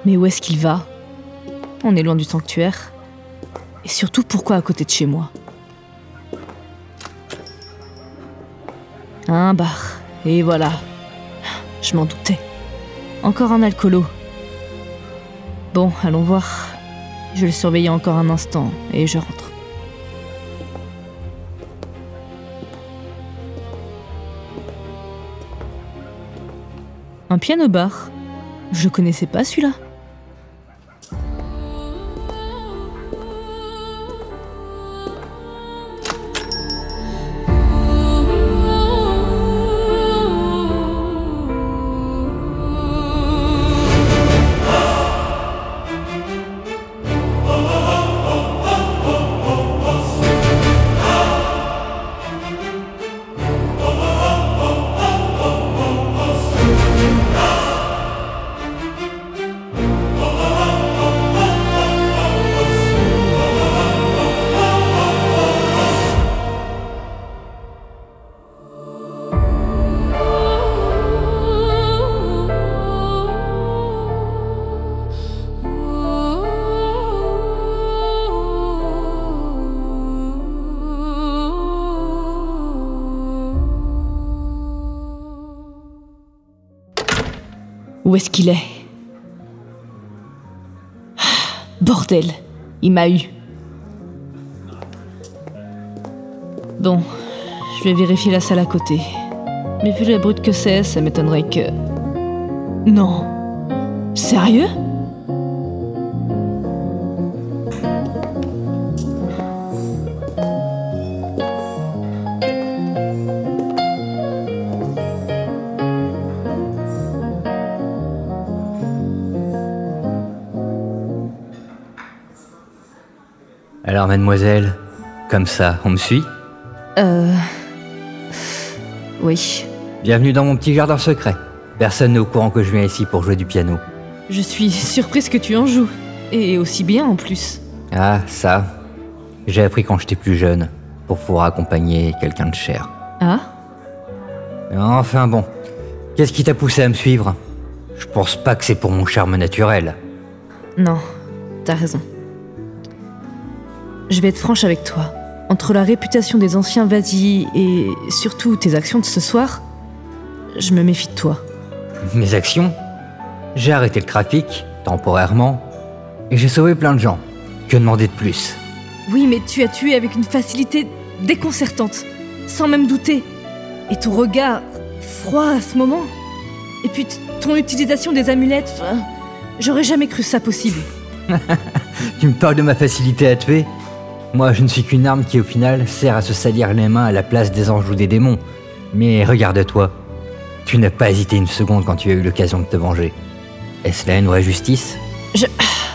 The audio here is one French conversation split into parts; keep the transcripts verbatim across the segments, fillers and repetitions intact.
Mais où est-ce qu'il va ? On est loin du sanctuaire. Et surtout, pourquoi à côté de chez moi ? Un bar. Et voilà. Je m'en doutais. Encore un alcoolo. Bon, allons voir. Je vais le surveiller encore un instant et je rentre. Un piano-bar. Je connaissais pas celui-là. Où est-ce qu'il est ? Bordel, il m'a eu. Bon, je vais vérifier la salle à côté. Mais vu la brute que c'est, ça m'étonnerait que... Non. Sérieux ? Alors mademoiselle, comme ça, on me suit ? Euh... Oui. Bienvenue dans mon petit jardin secret. Personne n'est au courant que je viens ici pour jouer du piano. Je suis surprise que tu en joues. Et aussi bien en plus. Ah, ça. J'ai appris quand j'étais plus jeune, pour pouvoir accompagner quelqu'un de cher. Ah ? Enfin bon, qu'est-ce qui t'a poussé à me suivre ? Je pense pas que c'est pour mon charme naturel. Non, t'as raison. Je vais être franche avec toi. Entre la réputation des anciens Vasi et surtout tes actions de ce soir, je me méfie de toi. Mes actions ? J'ai arrêté le trafic, temporairement, et j'ai sauvé plein de gens. Que demander de plus ? Oui, mais tu as tué avec une facilité déconcertante, sans même douter. Et ton regard froid à ce moment. Et puis t- ton utilisation des amulettes, enfin, j'aurais jamais cru ça possible. Tu me parles de ma facilité à tuer ? Moi, je ne suis qu'une arme qui, au final, sert à se salir les mains à la place des anges ou des démons. Mais regarde-toi, tu n'as pas hésité une seconde quand tu as eu l'occasion de te venger. Est-ce la haine ou la justice ? Je...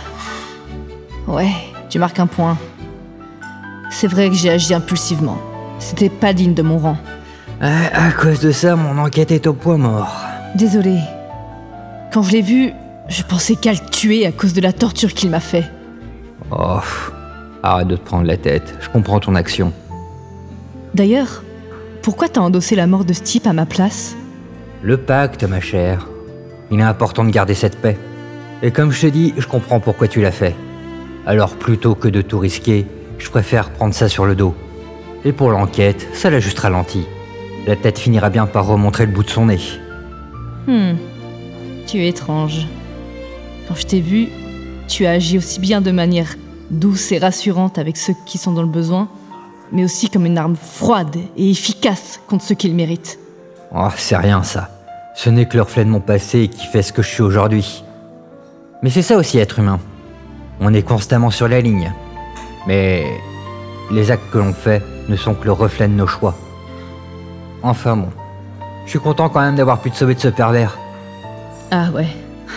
Ouais, tu marques un point. C'est vrai que j'ai agi impulsivement. C'était pas digne de mon rang. Euh, à cause de ça, mon enquête est au point mort. Désolée. Quand je l'ai vu, je pensais qu'à le tuer à cause de la torture qu'il m'a fait. Oh, arrête de te prendre la tête, je comprends ton action. D'ailleurs, pourquoi t'as endossé la mort de ce type à ma place ? Le pacte, ma chère. Il est important de garder cette paix. Et comme je te dis, je comprends pourquoi tu l'as fait. Alors plutôt que de tout risquer, je préfère prendre ça sur le dos. Et pour l'enquête, ça l'a juste ralenti. La tête finira bien par remontrer le bout de son nez. Hmm, tu es étrange. Quand je t'ai vu, tu as agi aussi bien de manière douce et rassurante avec ceux qui sont dans le besoin, mais aussi comme une arme froide et efficace contre ceux qui le méritent. Oh, c'est rien ça. Ce n'est que le reflet de mon passé qui fait ce que je suis aujourd'hui. Mais c'est ça aussi être humain. On est constamment sur la ligne. Mais les actes que l'on fait ne sont que le reflet de nos choix. Enfin bon, je suis content quand même d'avoir pu te sauver de ce pervers. Ah ouais.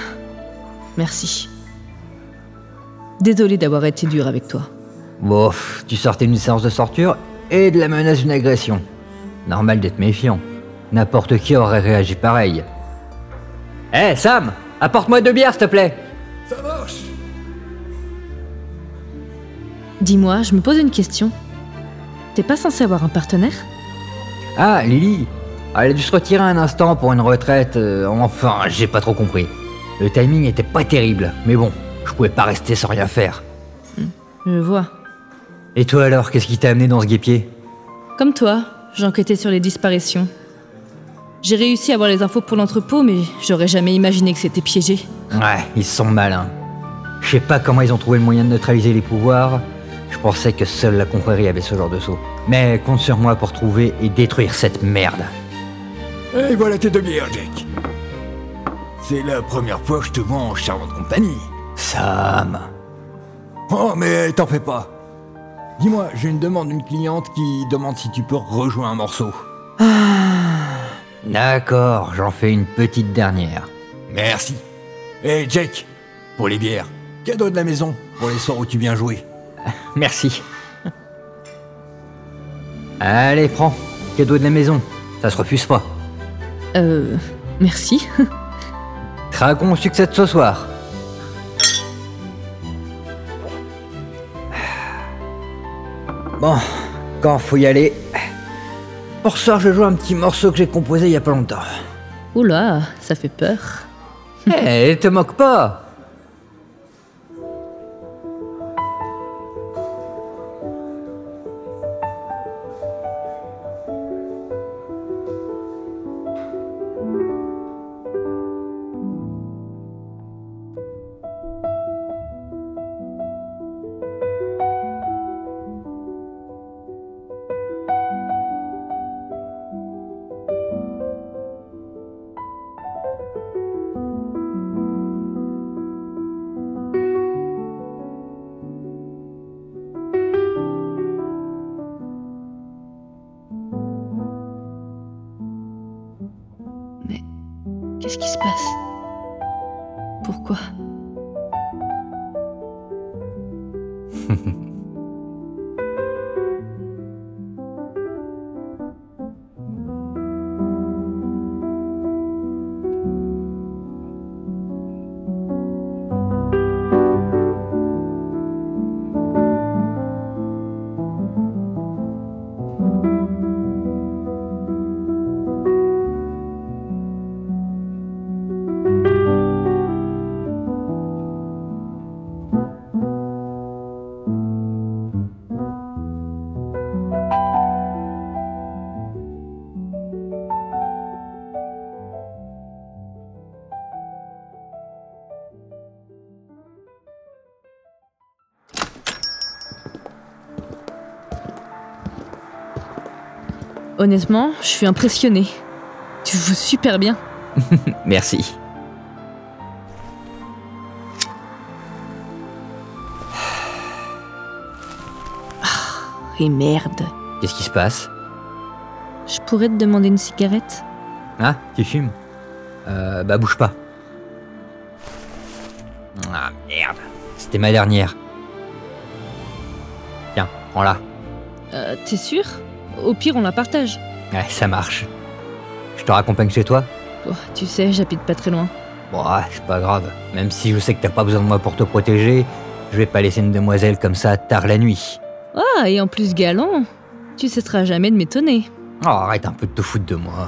Merci. Désolé d'avoir été dur avec toi. Bof, tu sortais d'une séance de torture et de la menace d'une agression. Normal d'être méfiant. N'importe qui aurait réagi pareil. Hé, hey, Sam, apporte-moi deux bières, s'il te plaît. Ça marche. Dis-moi, je me pose une question. T'es pas censé avoir un partenaire ? Ah, Lily. Elle a dû se retirer un instant pour une retraite. Euh, enfin, j'ai pas trop compris. Le timing était pas terrible, mais bon, je pouvais pas rester sans rien faire. Je vois. Et toi alors, qu'est-ce qui t'a amené dans ce guêpier? Comme toi, j'enquêtais sur les disparitions. J'ai réussi à avoir les infos pour l'entrepôt, mais j'aurais jamais imaginé que c'était piégé. Ouais, ils sont malins. Je sais pas comment ils ont trouvé le moyen de neutraliser les pouvoirs. Je pensais que seule la confrérie avait ce genre de saut. Mais compte sur moi pour trouver et détruire cette merde. Et voilà tes deux bières, Jack. C'est la première fois que je te vois en charmante compagnie. Sam. Oh, mais t'en fais pas. Dis-moi, j'ai une demande d'une cliente qui demande si tu peux rejouer un morceau. D'accord, j'en fais une petite dernière. Merci. Et Jack, pour les bières, cadeau de la maison pour les soirs où tu viens jouer. Merci. Allez, prends. Cadeau de la maison. Ça se refuse pas. Euh... Merci. Dragon au succès de ce soir. Bon, quand faut y aller. Pour ce soir, je joue un petit morceau que j'ai composé il y a pas longtemps. Oula, ça fait peur. Hé, te moque pas. Qu'est-ce qui se passe? Pourquoi? Honnêtement, je suis impressionnée. Tu joues super bien. Merci. Et merde. Qu'est-ce qui se passe? Je pourrais te demander une cigarette? Ah, tu fumes? Euh, bah bouge pas. Ah merde, c'était ma dernière. Tiens, prends-la. Euh, t'es sûr? Au pire, on la partage. Ouais, ça marche. Je te raccompagne chez toi? Oh, tu sais, j'habite pas très loin. Bon, ah, c'est pas grave. Même si je sais que t'as pas besoin de moi pour te protéger, je vais pas laisser une demoiselle comme ça tard la nuit. Ah, et en plus galant, tu cesseras jamais de m'étonner. Oh, arrête un peu de te foutre de moi.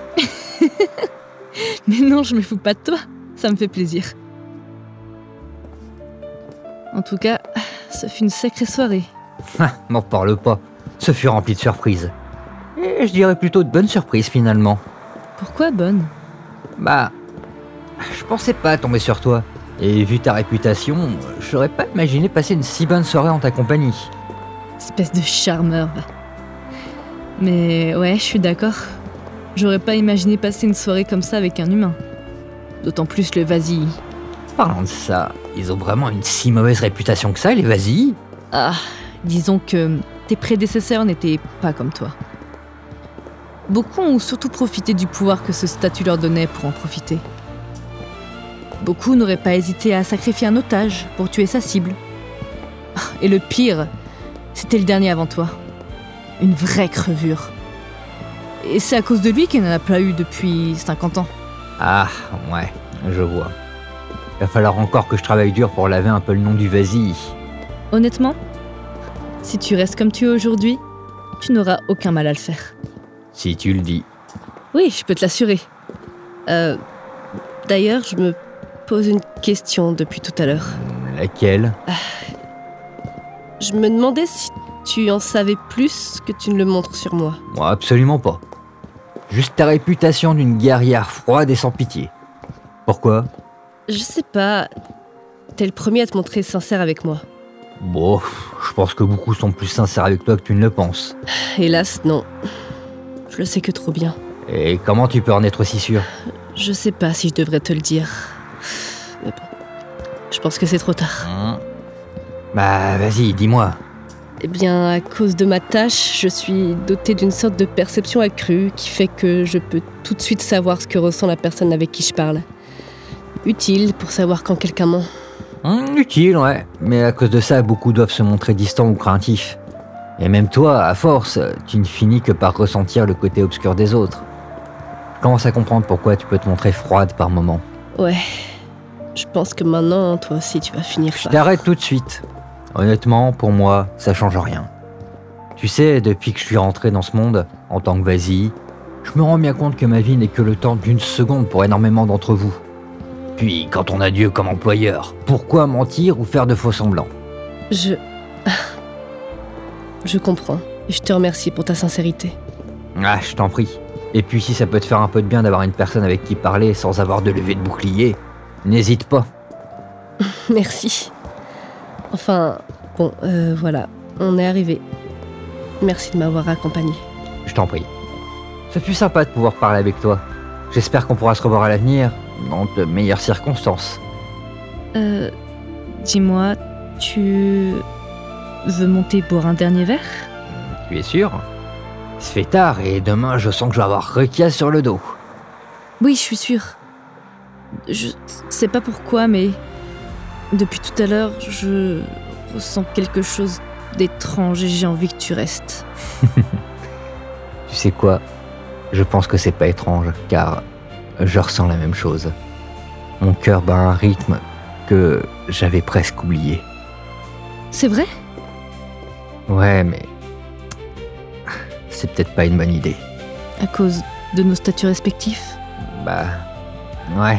Mais non, je me fous pas de toi. Ça me fait plaisir. En tout cas, ça fut une sacrée soirée. Ah, m'en parle pas. Ce fut rempli de surprises. Et je dirais plutôt de bonnes surprises finalement. Pourquoi bonne? Bah, je pensais pas tomber sur toi. Et vu ta réputation, j'aurais pas imaginé passer une si bonne soirée en ta compagnie. Espèce de charmeur, va. Mais ouais, je suis d'accord. J'aurais pas imaginé passer une soirée comme ça avec un humain. D'autant plus le Vasi. Parlant de ça, ils ont vraiment une si mauvaise réputation que ça, les Vasi? Ah, disons que tes prédécesseurs n'étaient pas comme toi. Beaucoup ont surtout profité du pouvoir que ce statut leur donnait pour en profiter. Beaucoup n'auraient pas hésité à sacrifier un otage pour tuer sa cible. Et le pire, c'était le dernier avant toi. Une vraie crevure. Et c'est à cause de lui qu'il n'en a pas eu depuis cinquante ans. Ah, ouais, je vois. Il va falloir encore que je travaille dur pour laver un peu le nom du Vasi. Honnêtement, si tu restes comme tu es aujourd'hui, tu n'auras aucun mal à le faire. Si tu le dis. Oui, je peux te l'assurer. Euh, d'ailleurs, je me pose une question depuis tout à l'heure. Laquelle? Je me demandais si tu en savais plus que tu ne le montres sur moi. Moi, absolument pas. Juste ta réputation d'une guerrière froide et sans pitié. Pourquoi? Je sais pas. T'es le premier à te montrer sincère avec moi. Bon, je pense que beaucoup sont plus sincères avec toi que tu ne le penses. Hélas, non. Je le sais que trop bien. Et comment tu peux en être aussi sûr? Je sais pas si je devrais te le dire. Mais bon, je pense que c'est trop tard. Mmh. Bah, vas-y, dis-moi. Eh bien, à cause de ma tâche, je suis dotée d'une sorte de perception accrue qui fait que je peux tout de suite savoir ce que ressent la personne avec qui je parle. Utile pour savoir quand quelqu'un ment. Mmh, utile, ouais. Mais à cause de ça, beaucoup doivent se montrer distants ou craintifs. Et même toi, à force, tu ne finis que par ressentir le côté obscur des autres. Je commence à comprendre pourquoi tu peux te montrer froide par moments. Ouais. Je pense que maintenant, toi aussi, tu vas finir Je par... t'arrête tout de suite. Honnêtement, pour moi, ça change rien. Tu sais, depuis que je suis rentré dans ce monde, en tant que Vasi, je me rends bien compte que ma vie n'est que le temps d'une seconde pour énormément d'entre vous. Puis, quand on a Dieu comme employeur, pourquoi mentir ou faire de faux semblants? Je... Je comprends. Et je te remercie pour ta sincérité. Ah, je t'en prie. Et puis, si ça peut te faire un peu de bien d'avoir une personne avec qui parler sans avoir de levée de bouclier, n'hésite pas. Merci. Enfin, bon, euh, voilà, on est arrivé. Merci de m'avoir accompagné. Je t'en prie. Ça fut sympa de pouvoir parler avec toi. J'espère qu'on pourra se revoir à l'avenir, dans de meilleures circonstances. Euh... Dis-moi, tu... veux monter pour un dernier verre? Tu es sûr? Il se fait tard et demain je sens que je vais avoir requia sur le dos. Oui, je suis sûre. Je sais pas pourquoi, mais... Depuis tout à l'heure, je ressens quelque chose d'étrange et j'ai envie que tu restes. Tu sais quoi? Je pense que c'est pas étrange, car je ressens la même chose. Mon cœur bat un rythme que j'avais presque oublié. C'est vrai? Ouais, mais... c'est peut-être pas une bonne idée. À cause de nos statuts respectifs? Bah... ouais.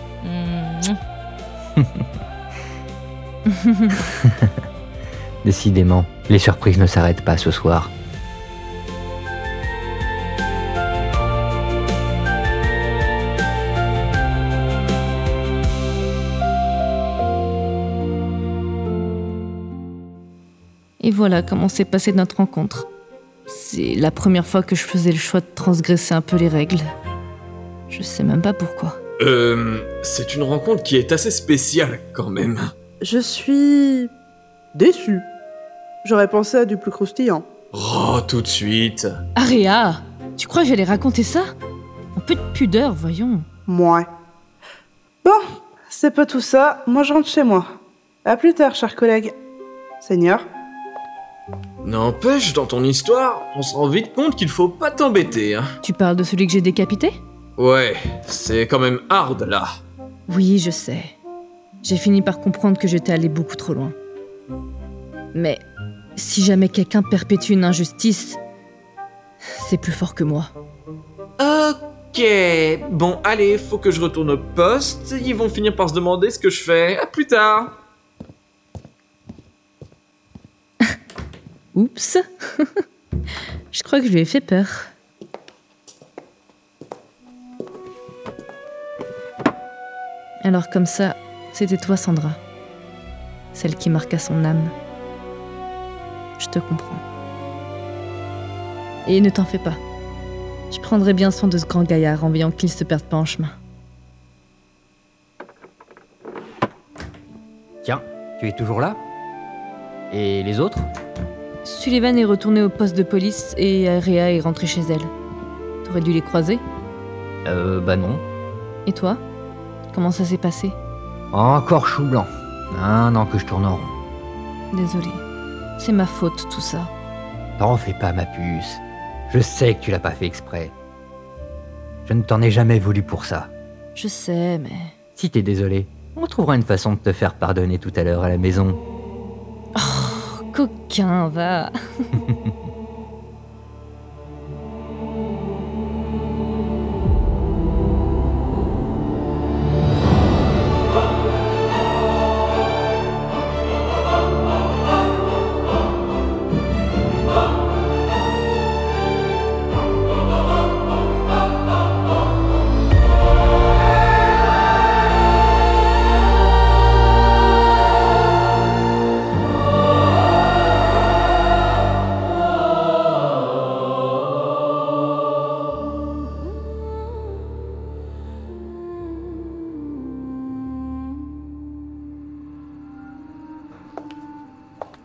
Décidément, les surprises ne s'arrêtent pas ce soir. Et voilà comment s'est passée notre rencontre. C'est la première fois que je faisais le choix de transgresser un peu les règles. Je sais même pas pourquoi. Euh... C'est une rencontre qui est assez spéciale, quand même. Je suis... déçu. J'aurais pensé à du plus croustillant. Oh, tout de suite. Aria, tu crois que j'allais raconter ça? Un peu de pudeur, voyons. Mouais. Bon, c'est pas tout ça. Moi, je rentre chez moi. À plus tard, cher collègue. Seigneur. N'empêche, dans ton histoire, on se rend vite compte qu'il faut pas t'embêter, hein. Tu parles de celui que j'ai décapité? Ouais, c'est quand même hard, là. Oui, je sais. J'ai fini par comprendre que j'étais allé beaucoup trop loin. Mais si jamais quelqu'un perpétue une injustice, c'est plus fort que moi. Ok, bon, allez, faut que je retourne au poste. Ils vont finir par se demander ce que je fais. À plus tard. Oups. Je crois que je lui ai fait peur. Alors comme ça, c'était toi, Sandra. Celle qui marqua son âme. Je te comprends. Et ne t'en fais pas. Je prendrai bien soin de ce grand gaillard en veillant qu'il ne se perde pas en chemin. Tiens, tu es toujours là? Et les autres? Sullivan est retourné au poste de police et Aria est rentrée chez elle. T'aurais dû les croiser. Euh, bah non. Et toi? Comment ça s'est passé? Encore chou blanc. Un an que je tourne en rond. Désolée. C'est ma faute, tout ça. T'en fais pas, ma puce. Je sais que tu l'as pas fait exprès. Je ne t'en ai jamais voulu pour ça. Je sais, mais... Si t'es désolé, on trouvera une façon de te faire pardonner tout à l'heure à la maison. Oh, coquin, va.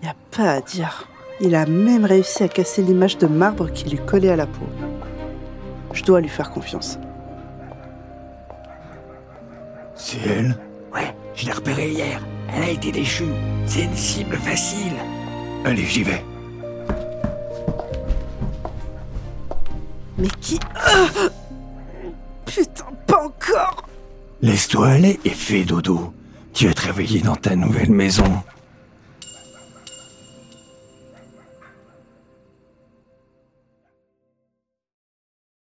Y a pas à dire. Il a même réussi à casser l'image de marbre qui lui collait à la peau. Je dois lui faire confiance. C'est elle? Ouais, je l'ai repérée hier. Elle a été déchue. C'est une cible facile. Allez, j'y vais. Mais qui... Ah putain, pas encore! Laisse-toi aller et fais dodo. Tu vas te réveiller dans ta nouvelle maison.